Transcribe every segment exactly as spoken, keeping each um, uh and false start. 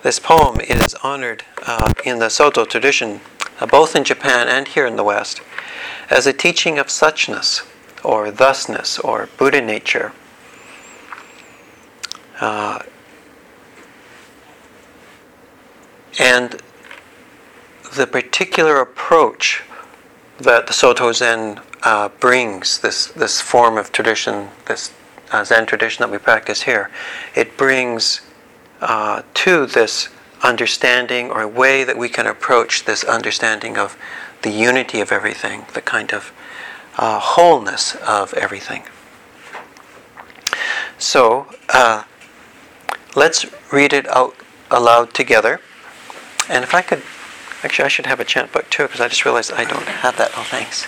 This poem is honored uh, in the Soto tradition, uh, both in Japan and here in the West, as a teaching of suchness, or thusness, or Buddha nature. Uh, and the particular approach that the Soto Zen uh, brings, this, this form of tradition, this uh, Zen tradition that we practice here, it brings uh, to this understanding, or a way that we can approach this understanding of the unity of everything, the kind of uh, wholeness of everything. So, uh, let's read it out aloud together. And if I could, actually I should have a chant book too, because I just realized I don't have that. Oh, thanks.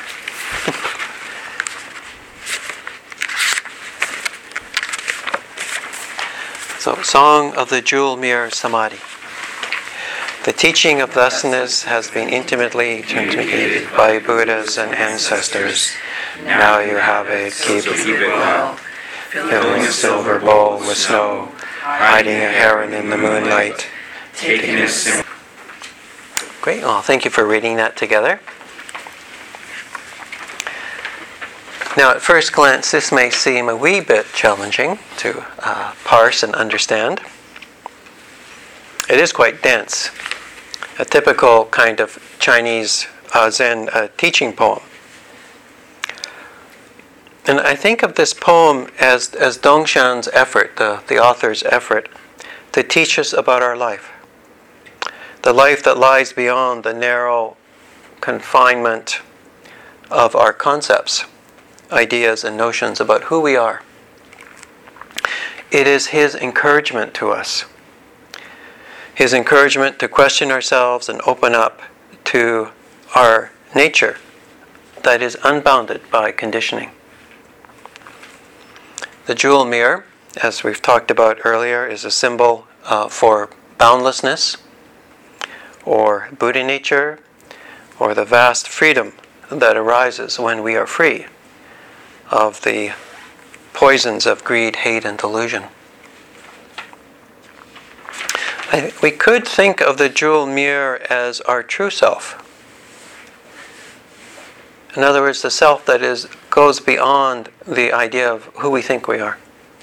So, Song of the Jewel Mirror Samadhi. The teaching of thusness has been intimately communicated by Buddhas and ancestors. Now you have it, keep it well. Filling a silver bowl with snow, hiding a heron in the moonlight, taking a sim- Great, well, thank you for reading that together. Now, at first glance, this may seem a wee bit challenging to uh, parse and understand. It is quite dense, a typical kind of Chinese uh, Zen uh, teaching poem. And I think of this poem as, as Dongshan's effort, the, the author's effort, to teach us about our life. The life that lies beyond the narrow confinement of our concepts, ideas and notions about who we are. It is his encouragement to us. His encouragement to question ourselves and open up to our nature that is unbounded by conditioning. The jewel mirror, as we've talked about earlier, is a symbol uh, for boundlessness, or Buddha nature, or the vast freedom that arises when we are free of the poisons of greed, hate, and delusion. I, we could think of the jewel mirror as our true self. In other words, the self that is goes beyond the idea of who we think we are.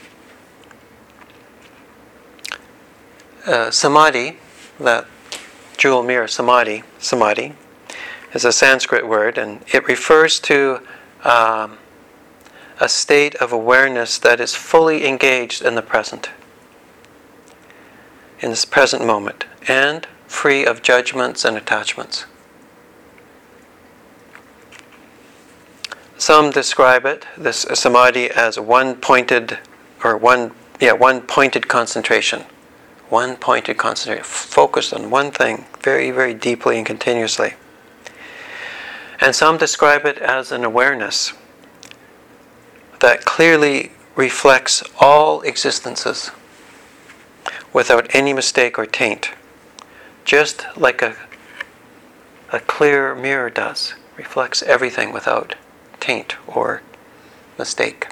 Uh, samadhi, that jewel mirror samadhi, samadhi, is a Sanskrit word, and it refers to um, a state of awareness that is fully engaged in the present, in this present moment, and free of judgments and attachments. Some describe it, this samadhi, as one-pointed, or one, yeah, one-pointed concentration. One-pointed concentration, focused on one thing very, very deeply and continuously. And some describe it as an awareness that clearly reflects all existences without any mistake or taint, just like a, a clear mirror does, reflects everything without taint or mistake.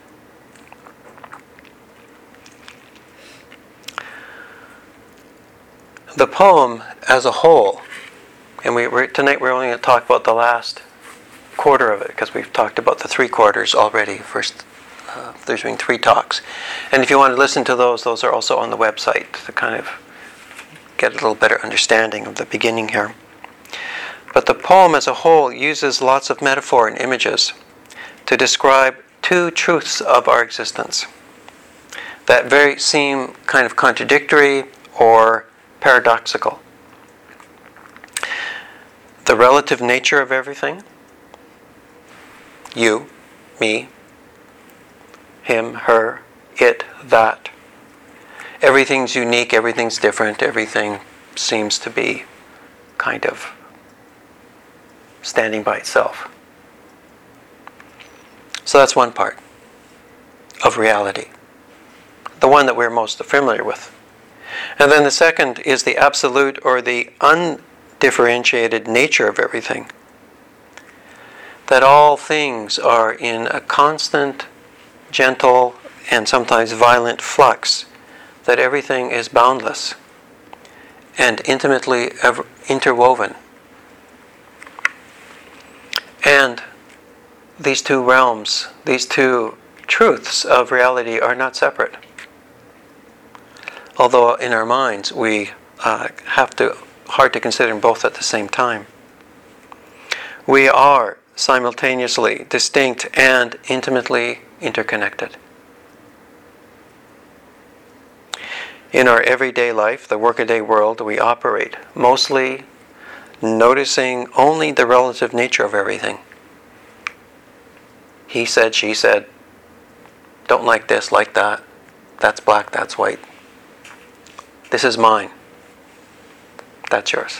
The poem as a whole, and we, we're, tonight we're only going to talk about the last quarter of it, because we've talked about the three quarters already. First, uh, there's been three talks. And if you want to listen to those, those are also on the website to kind of get a little better understanding of the beginning here. But the poem as a whole uses lots of metaphor and images to describe two truths of our existence that very seem kind of contradictory or paradoxical. The relative nature of everything, you, me, him, her, it, that. Everything's unique, everything's different, everything seems to be kind of standing by itself. So that's one part of reality, the one that we're most familiar with. And then the second is the absolute, or the undifferentiated nature of everything. That all things are in a constant, gentle, and sometimes violent flux. That everything is boundless. and intimately ever interwoven. And these two realms, these two truths of reality are not separate. Although in our minds we uh, have to, hard to consider them both at the same time. We are simultaneously distinct and intimately interconnected. In our everyday life, the workaday world, we operate mostly noticing only the relative nature of everything. He said, she said, don't like this, like that, that's black, that's white. This is mine, that's yours.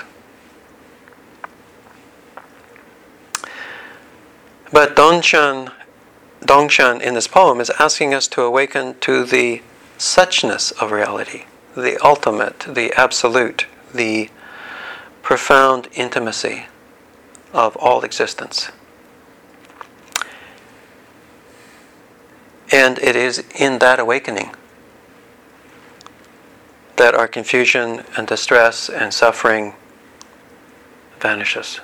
But Dongshan, Dongshan in this poem is asking us to awaken to the suchness of reality, the ultimate, the absolute, the profound intimacy of all existence. And it is in that awakening that our confusion and distress and suffering vanishes.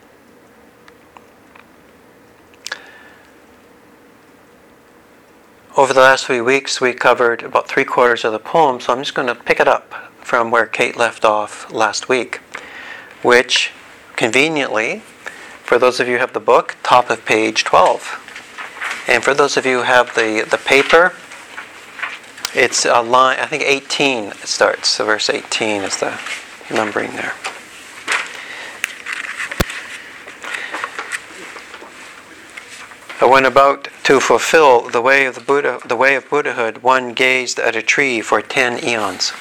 Over the last few weeks, we covered about three quarters of the poem, so I'm just going to pick it up from where Kate left off last week, which, conveniently, for those of you who have the book, top of page twelve. And for those of you who have the, the paper, it's a line, I think eighteen it starts, so verse eighteen is the numbering there. When about to fulfill the way of the Buddha, the way of Buddhahood, one gazed at a tree for ten eons.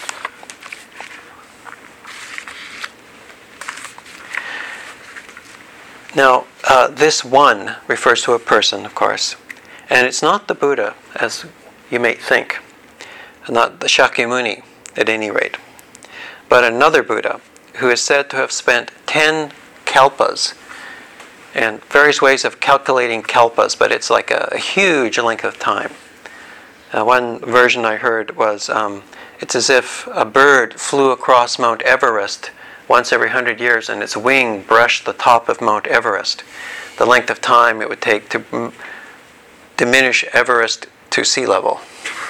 Now, uh, this one refers to a person, of course, and it's not the Buddha, as you may think, not the Shakyamuni, at any rate, but another Buddha who is said to have spent ten kalpas, and various ways of calculating kalpas, but it's like a, a huge length of time. Uh, one version I heard was, um, it's as if a bird flew across Mount Everest once every hundred years and its wing brushed the top of Mount Everest. The length of time it would take to m- diminish Everest to sea level.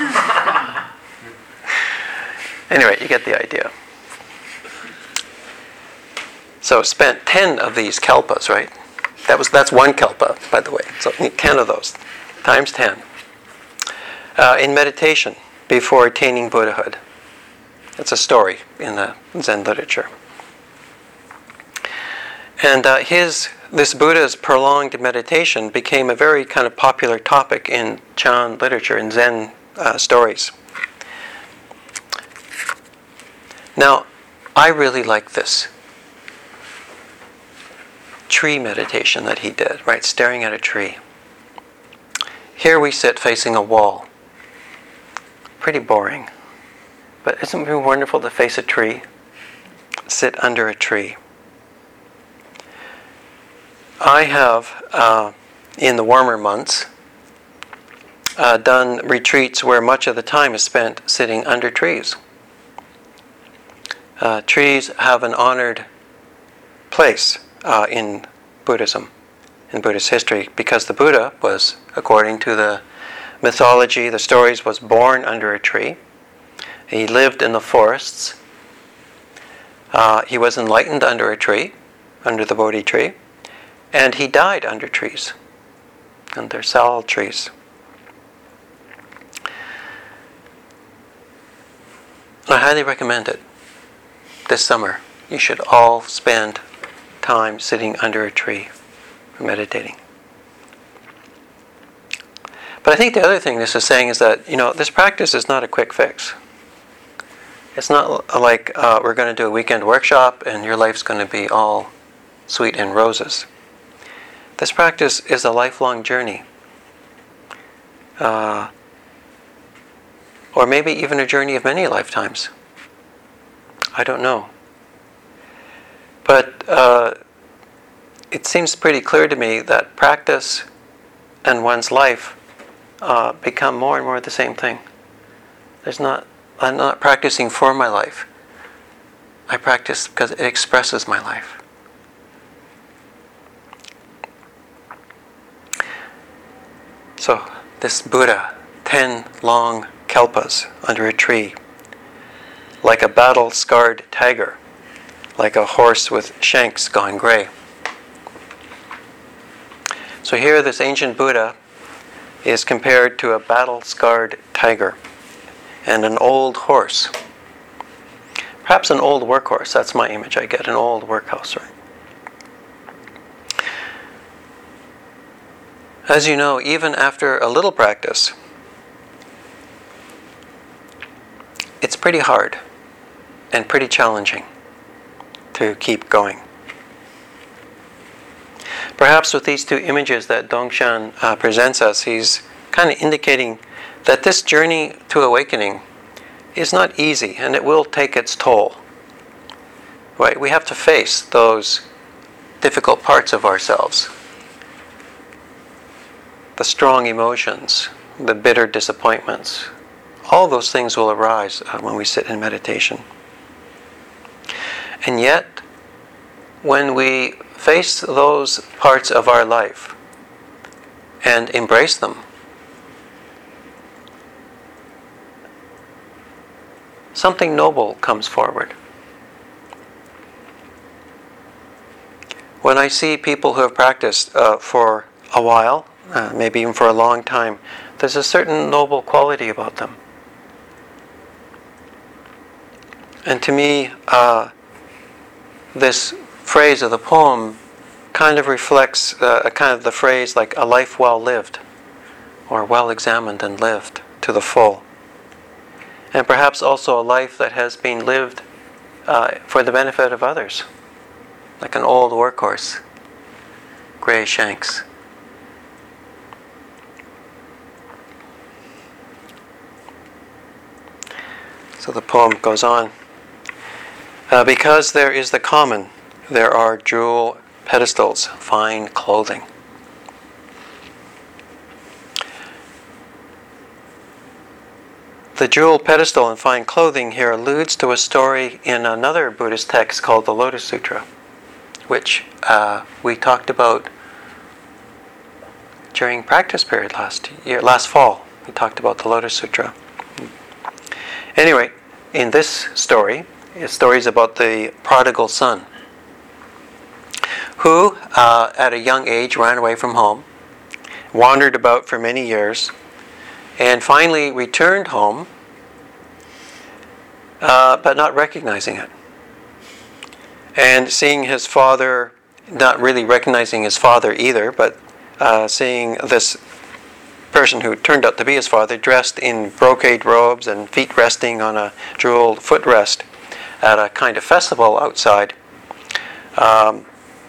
Anyway, you get the idea. So spent ten of these kalpas, right? That was that's one kalpa, by the way. So ten of those, times ten. Uh, in meditation before attaining Buddhahood. It's a story in the Zen literature. And uh, his this Buddha's prolonged meditation became a very kind of popular topic in Chan literature, in Zen uh, stories. Now, I really like this tree meditation that he did, right? Staring at a tree. Here we sit facing a wall. Pretty boring. But isn't it wonderful to face a tree? Sit under a tree. I have, uh, in the warmer months, uh, done retreats where much of the time is spent sitting under trees. Uh, trees have an honored place uh, in Buddhism, in Buddhist history, because the Buddha was, according to the mythology, the stories, was born under a tree. He lived in the forests. Uh, he was enlightened under a tree, under the Bodhi tree, and he died under trees, under sal trees. I highly recommend it. This summer, you should all spend time sitting under a tree, meditating. But I think the other thing this is saying is that, you know, this practice is not a quick fix. It's not like uh, we're going to do a weekend workshop and your life's going to be all sweet and roses. This practice is a lifelong journey. Uh, or maybe even a journey of many lifetimes. I don't know. But uh, it seems pretty clear to me that practice and one's life uh, become more and more the same thing. There's not, I'm not practicing for my life. I practice because it expresses my life. So this Buddha, ten long kalpas under a tree, like a battle-scarred tiger, like a horse with shanks gone gray. So here this ancient Buddha is compared to a battle-scarred tiger and an old horse. Perhaps an old workhorse, that's my image I get, an old workhorse, right? As you know, even after a little practice, it's pretty hard and pretty challenging to keep going. Perhaps with these two images that Dongshan uh, presents us, he's kind of indicating that this journey to awakening is not easy, and it will take its toll. Right? We have to face those difficult parts of ourselves. The strong emotions, the bitter disappointments. All those things will arise uh, when we sit in meditation. And yet, when we face those parts of our life and embrace them, something noble comes forward. When I see people who have practiced uh, for a while, uh, maybe even for a long time, there's a certain noble quality about them. And to me, uh, this phrase of the poem kind of reflects uh, a kind of the phrase like a life well lived, or well examined and lived to the full. And perhaps also a life that has been lived uh, for the benefit of others, like an old workhorse, gray shanks. So the poem goes on. Uh, because there is the common, there are jewel pedestals, fine clothing. The jewel pedestal and fine clothing here alludes to a story in another Buddhist text called the Lotus Sutra, which uh, we talked about during practice period last year, last fall. We talked about the Lotus Sutra. Anyway, in this story, the story is about the prodigal son, who uh, at a young age ran away from home, wandered about for many years, and finally returned home, uh, but not recognizing it. And seeing his father, not really recognizing his father either, but uh, seeing this person who turned out to be his father dressed in brocade robes and feet resting on a jeweled footrest at a kind of festival outside. Um,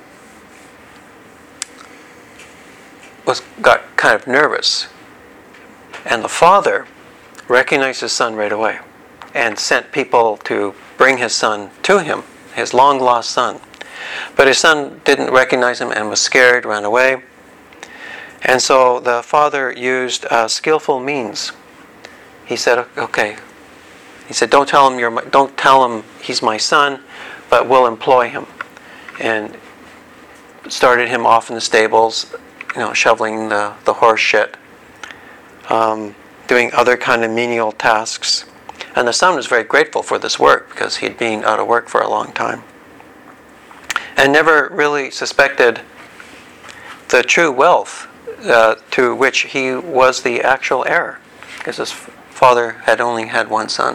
was got kind of nervous. And the father recognized his son right away and sent people to bring his son to him, his long-lost son. But his son didn't recognize him and was scared, ran away. And so the father used uh, skillful means. He said, okay. He said, don't tell him you're my, don't tell him he's my son, but we'll employ him. And started him off in the stables, you know, shoveling the, the horse shit, um, doing other kind of menial tasks. And the son was very grateful for this work because he'd been out of work for a long time. And never really suspected the true wealth uh, to which he was the actual heir, because his father had only had one son.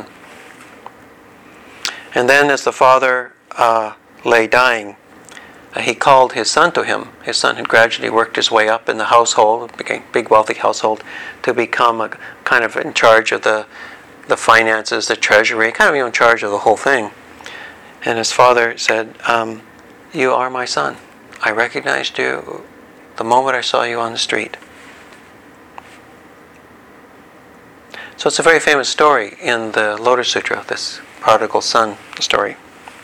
And then as the father uh, lay dying, uh, he called his son to him. His son had gradually worked his way up in the household, became a big wealthy household, to become a kind of in charge of the, the finances, the treasury, kind of you know, in charge of the whole thing. And his father said, um, you are my son. I recognized you the moment I saw you on the street. So it's a very famous story in the Lotus Sutra, this prodigal son story.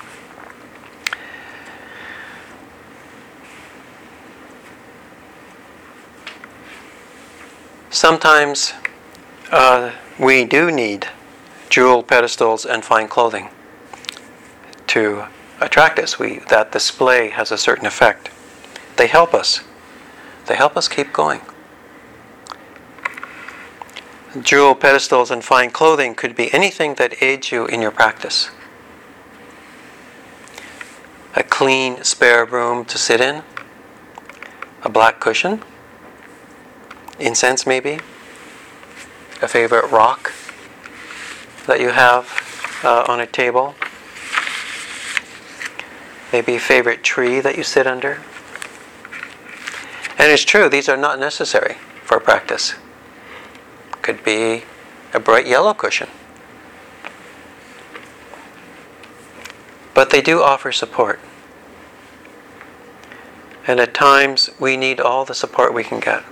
Sometimes uh, we do need jewel pedestals and fine clothing to attract us. We, that display has a certain effect. They help us. They help us keep going. Jewel pedestals and fine clothing could be anything that aids you in your practice. A clean spare room to sit in, a black cushion, incense maybe, a favorite rock that you have uh, on a table, maybe a favorite tree that you sit under. And it's true, these are not necessary for practice. Could be a bright yellow cushion. But they do offer support. And at times we need all the support we can get.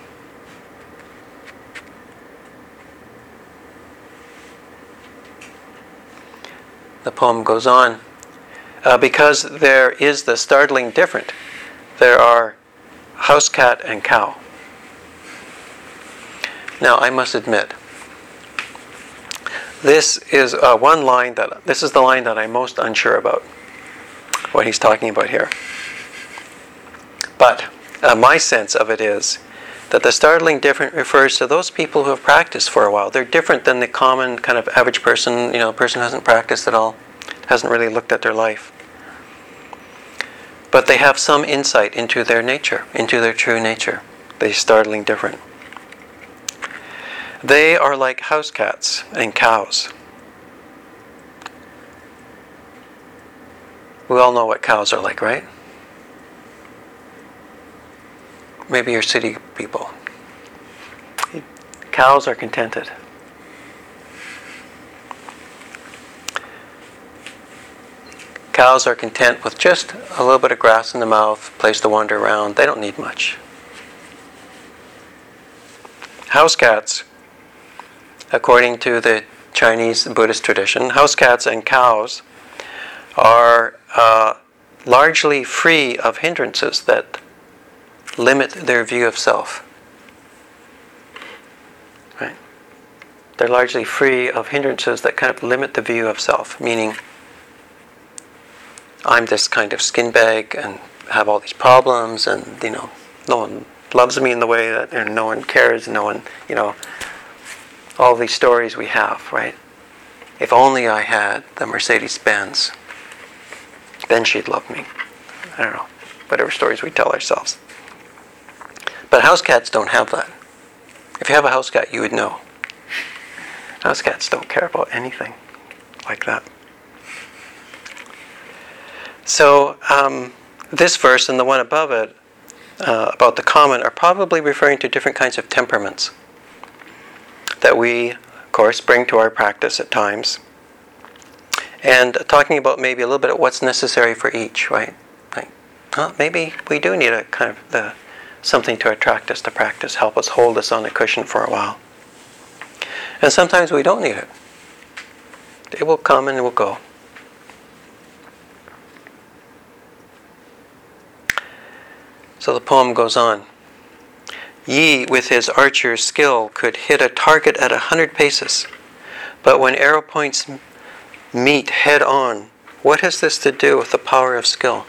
The poem goes on. Uh, because there is the startling difference. There are house cat and cow. Now, I must admit, this is uh, one line that, this is the line that I'm most unsure about, what he's talking about here. But uh, my sense of it is that the startling different refers to those people who have practiced for a while. They're different than the common kind of average person, you know, person who hasn't practiced at all, hasn't really looked at their life. But they have some insight into their nature, into their true nature. They're startling different. They are like house cats and cows. We all know what cows are like, right? Maybe you're city people. Cows are contented. Cows are content with just a little bit of grass in the mouth, place to wander around. They don't need much. House cats, according to the Chinese Buddhist tradition, house cats and cows are uh, largely free of hindrances that limit their view of self. Right? They're largely free of hindrances that kind of limit the view of self, meaning I'm this kind of skin bag and have all these problems, and you know, no one loves me in the way that, and no one cares, no one, you know, all these stories we have, right? If only I had the Mercedes-Benz, then she'd love me. I don't know, whatever stories we tell ourselves. But house cats don't have that. If you have a house cat, you would know. House cats don't care about anything like that. So um, this verse and the one above it uh, about the common are probably referring to different kinds of temperaments that we, of course, bring to our practice at times. And talking about maybe a little bit of what's necessary for each, right? Like, well, maybe we do need a kind of the, something to attract us to practice, help us hold us on a cushion for a while. And sometimes we don't need it. It will come and it will go. So the poem goes on. Yi, with his archer's skill, could hit a target at a hundred paces. But when arrow points meet head on, what has this to do with the power of skill?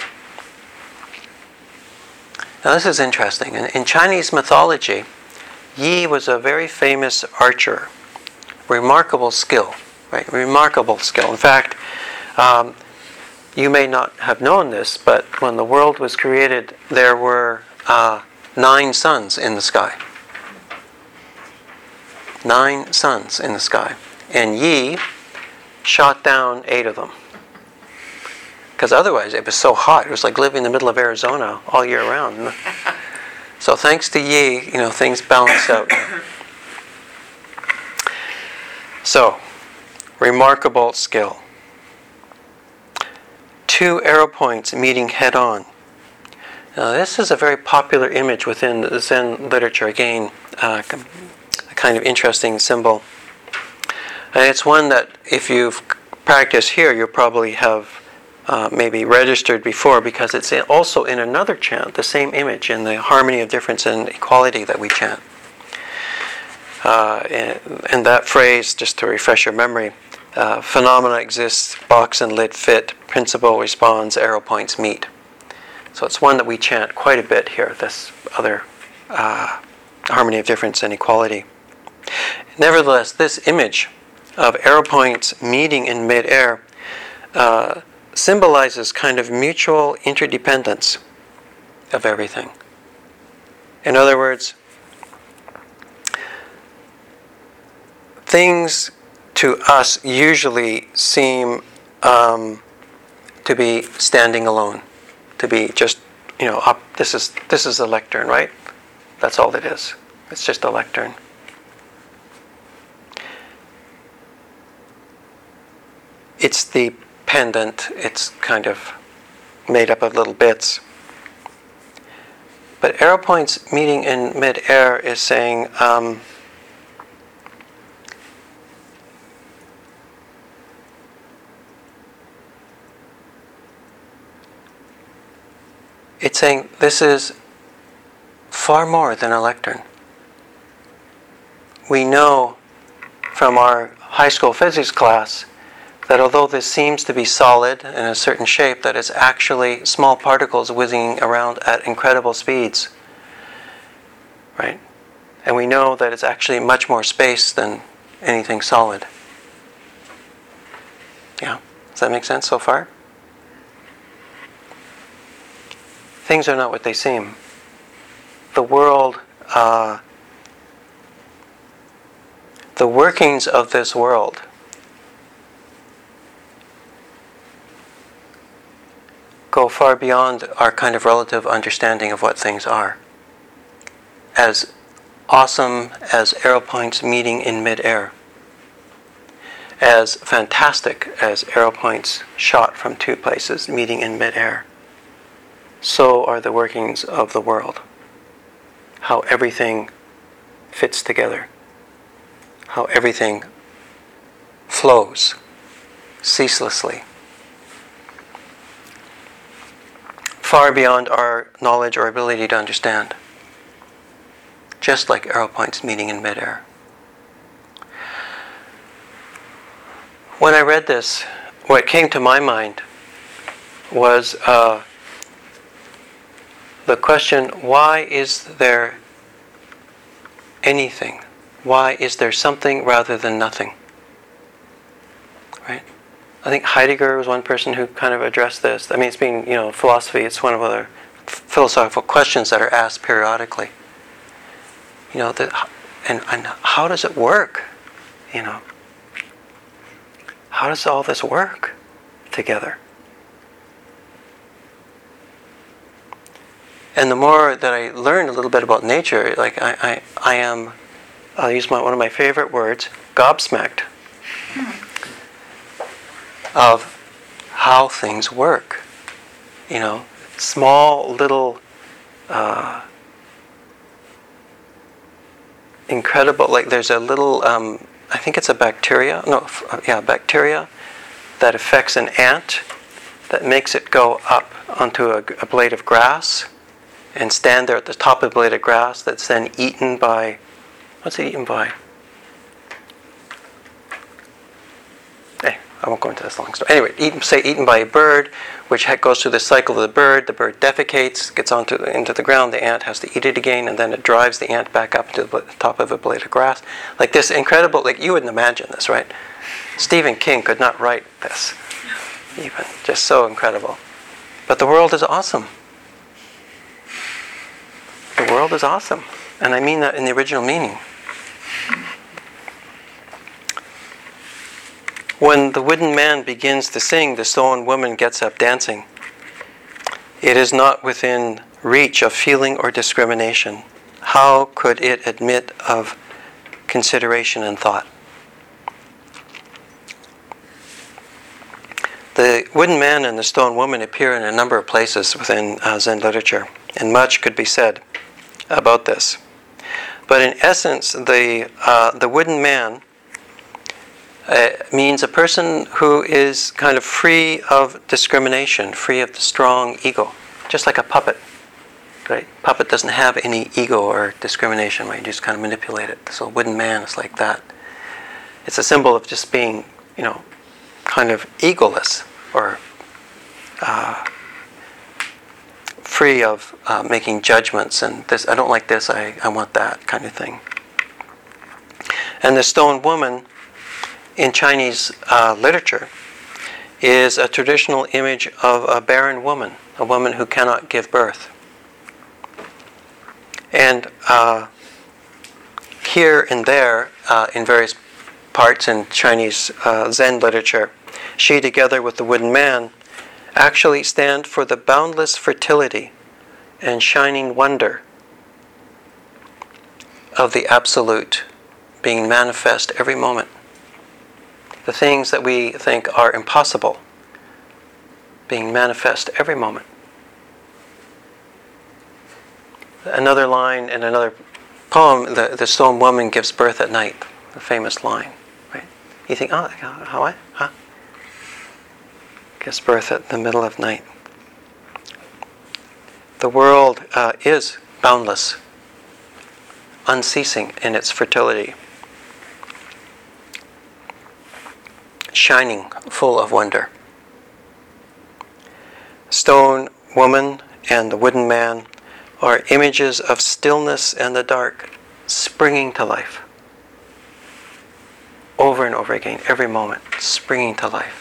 Now this is interesting. In, in Chinese mythology, Yi was a very famous archer. Remarkable skill, right? Remarkable skill. In fact, um, you may not have known this, but when the world was created, there were uh, nine suns in the sky. Nine suns in the sky. And Yi shot down eight of them. Because otherwise it was so hot. It was like living in the middle of Arizona all year round. So thanks to Yi, you know, things balanced out. So, remarkable skill. Two arrow points meeting head on. Now this is a very popular image within the Zen literature. Again, uh, a kind of interesting symbol. And it's one that if you've practiced here, you probably have uh, maybe registered before, because it's also in another chant, the same image in the harmony of difference and equality that we chant. Uh, and, and that phrase, just to refresh your memory, uh, phenomena exists, box and lid fit, principle responds, arrow points meet. So it's one that we chant quite a bit here, this other uh, harmony of difference and equality. Nevertheless, this image of arrow points meeting in mid-air uh, symbolizes kind of mutual interdependence of everything. In other words, things to us usually seem um, to be standing alone, to be just, you know, up. This is this is a lectern, right? That's all it is. It's just a lectern. It's the pendant. It's kind of made up of little bits. But arrow points meeting in mid-air is saying, um, it's saying this is far more than a lectern. We know from our high school physics class that although this seems to be solid in a certain shape, that it's actually small particles whizzing around at incredible speeds, right? And we know that it's actually much more space than anything solid. Yeah, does that make sense so far? Things are not what they seem. The world, uh, the workings of this world go far beyond our kind of relative understanding of what things are. As awesome as arrow points meeting in mid-air, as fantastic as arrow points shot from two places meeting in mid-air, so are the workings of the world. How everything fits together. How everything flows ceaselessly. Far beyond our knowledge or ability to understand. Just like arrow points meeting in mid-air. When I read this, what came to my mind was uh, the question, why is there anything? Why is there something rather than nothing? Right? I think Heidegger was one person who kind of addressed this. I mean, it's been, you know, philosophy, it's one of the philosophical questions that are asked periodically. You know, that, and, and how does it work? You know, how does all this work together? And the more that I learned a little bit about nature, like I, I, I am, I'll use my, one of my favorite words, gobsmacked of how things work. You know, small little, uh, incredible, like there's a little, um, I think it's a bacteria, no, f- yeah, bacteria that affects an ant that makes it go up onto a, a blade of grass and stand there at the top of the blade of grass that's then eaten by, what's it eaten by? Eh, I won't go into this long story. Anyway, eaten, say eaten by a bird, which goes through the cycle of the bird. The bird defecates, gets onto into the ground. The ant has to eat it again, and then it drives the ant back up to the top of a blade of grass. Like this incredible, like you wouldn't imagine this, right? Stephen King could not write this, even. Just so incredible. But the world is awesome. The world is awesome. And I mean that in the original meaning. When the wooden man begins to sing, the stone woman gets up dancing. It is not within reach of feeling or discrimination. How could it admit of consideration and thought? The wooden man and the stone woman appear in a number of places within uh, Zen literature, and much could be said about this. But in essence, the uh, the wooden man uh, means a person who is kind of free of discrimination, free of the strong ego, just like a puppet. Right? Puppet doesn't have any ego or discrimination, right? You just kind of manipulate it. So a wooden man is like that. It's a symbol of just being you know, kind of egoless or uh, free of uh, making judgments and this, I don't like this, I, I want that kind of thing. And the stone woman in Chinese uh, literature is a traditional image of a barren woman, a woman who cannot give birth. And uh, here and there, uh, in various parts in Chinese uh, Zen literature, she, together with the wooden man, actually stand for the boundless fertility and shining wonder of the Absolute being manifest every moment. The things that we think are impossible being manifest every moment. Another line in another poem, the, the stone woman gives birth at night, the famous line, right? You think, oh, how, what? Huh? Gives birth at the middle of night. The world uh, is boundless, unceasing in its fertility, shining, full of wonder. Stone woman and the wooden man are images of stillness and the dark springing to life. Over and over again, every moment, springing to life.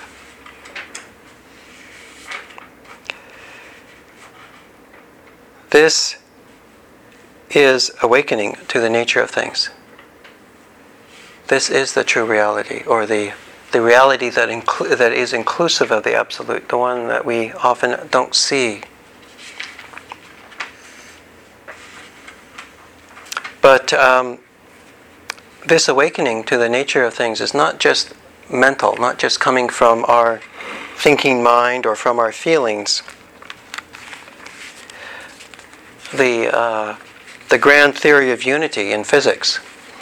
This is awakening to the nature of things. This is the true reality, or the the reality that inclu- that is inclusive of the Absolute, the one that we often don't see. But um, this awakening to the nature of things is not just mental, not just coming from our thinking mind or from our feelings. The uh, the grand theory of unity in physics,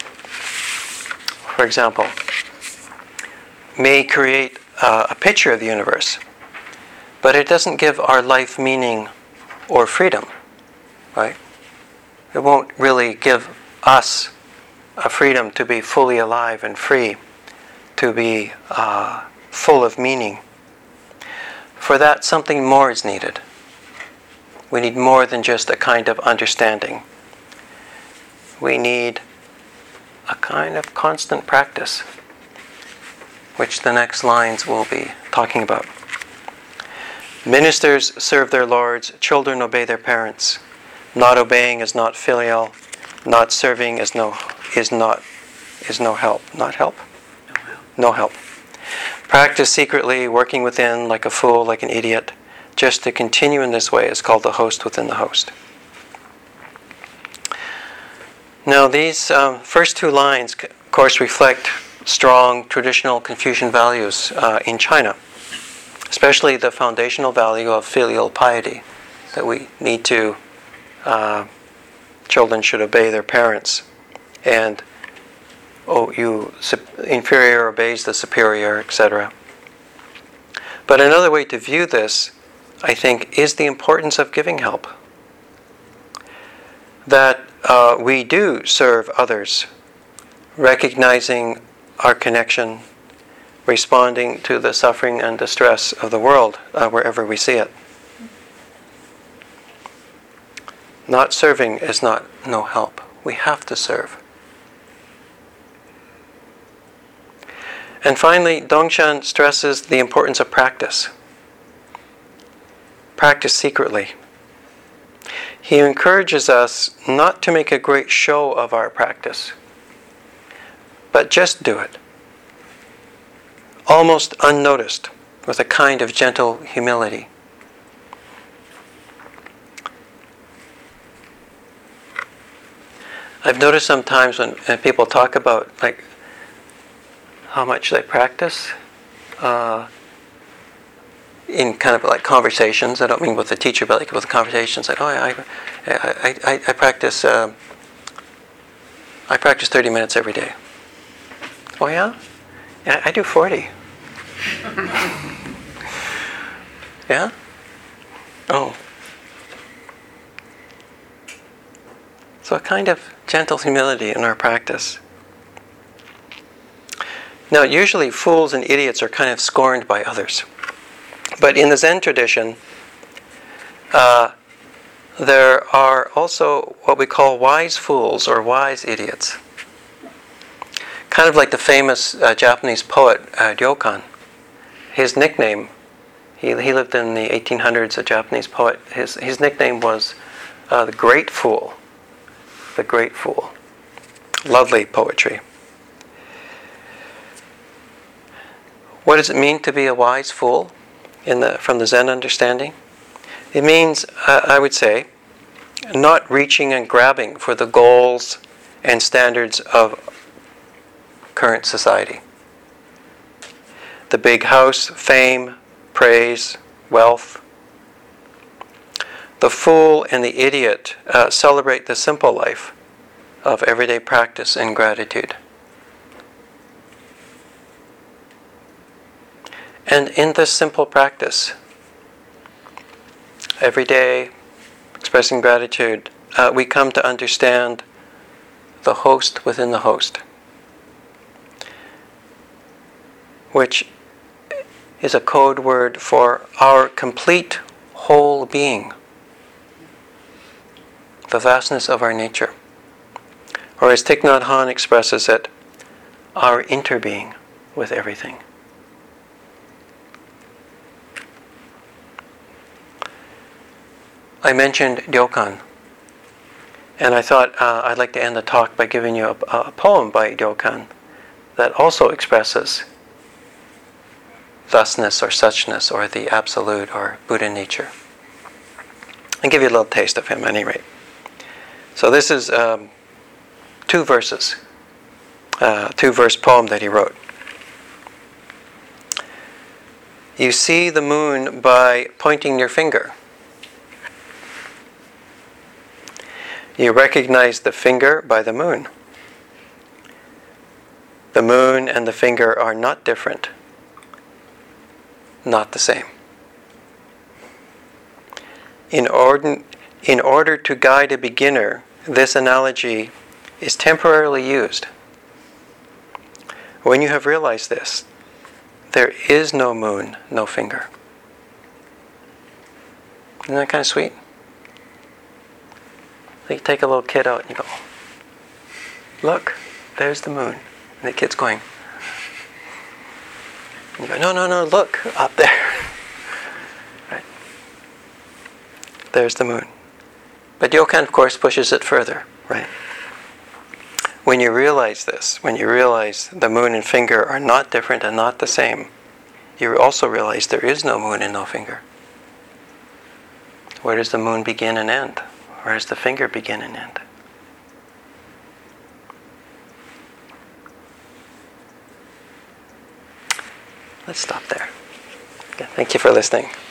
for example, may create uh, a picture of the universe, but it doesn't give our life meaning or freedom, right? It won't really give us a freedom to be fully alive and free, to be uh, full of meaning. For that, something more is needed. We need more than just a kind of understanding. We need a kind of constant practice, which the next lines will be talking about. Ministers serve their lords, children obey their parents. Not obeying is not filial, not serving is no is not is no help. Not help? No help. No help. Practice secretly, working within like a fool, like an idiot. Just to continue in this way is called the host within the host. Now these um, first two lines, of course, reflect strong traditional Confucian values uh, in China, especially the foundational value of filial piety, that we need to, uh, children should obey their parents, and oh, you inferior obeys the superior, et cetera. But another way to view this, I think, is the importance of giving help. That uh, we do serve others, recognizing our connection, responding to the suffering and distress of the world uh, wherever we see it. Not serving is not no help. We have to serve. And finally, Dongshan stresses the importance of practice. Practice secretly. He encourages us not to make a great show of our practice, but just do it. Almost unnoticed, with a kind of gentle humility. I've noticed sometimes when, when people talk about like how much they practice uh, in kind of like conversations. I don't mean with the teacher, but like with conversations. Like, oh, I, I, I, I practice. Uh, I practice thirty minutes every day. Oh yeah, yeah, I do forty. Yeah. Oh. So a kind of gentle humility in our practice. Now, usually fools and idiots are kind of scorned by others. But in the Zen tradition, uh, there are also what we call wise fools or wise idiots. Kind of like the famous uh, Japanese poet uh, Ryokan. His nickname, he, he lived in the eighteen hundreds, a Japanese poet. His, his nickname was uh, the Great Fool. The Great Fool. Lovely poetry. What does it mean to be a wise fool in the, from the Zen understanding? It means, uh, I would say, not reaching and grabbing for the goals and standards of current society. The big house, fame, praise, wealth. The fool and the idiot uh, celebrate the simple life of everyday practice and gratitude. And in this simple practice, every day, expressing gratitude, uh, we come to understand the host within the host, which is a code word for our complete whole being, the vastness of our nature. Or as Thich Nhat Hanh expresses it, our interbeing with everything. I mentioned Ryokan, and I thought uh, I'd like to end the talk by giving you a, a poem by Ryokan that also expresses thusness or suchness or the absolute or Buddha nature. I'll give you a little taste of him at any rate. So this is um, two verses, uh, two verse poem that he wrote. You see the moon by pointing your finger. You recognize the finger by the moon. The moon and the finger are not different, not the same. In order, in order to guide a beginner, this analogy is temporarily used. When you have realized this, there is no moon, no finger. Isn't that kind of sweet? You take a little kid out and you go, look, there's the moon. And the kid's going, and you go, no, no, no, look, up there. Right? There's the moon. But Ryokan, of course, pushes it further, right? When you realize this, when you realize the moon and finger are not different and not the same, you also realize there is no moon and no finger. Where does the moon begin and end? Where does the finger begin and end? Let's stop there. Okay, thank you for listening.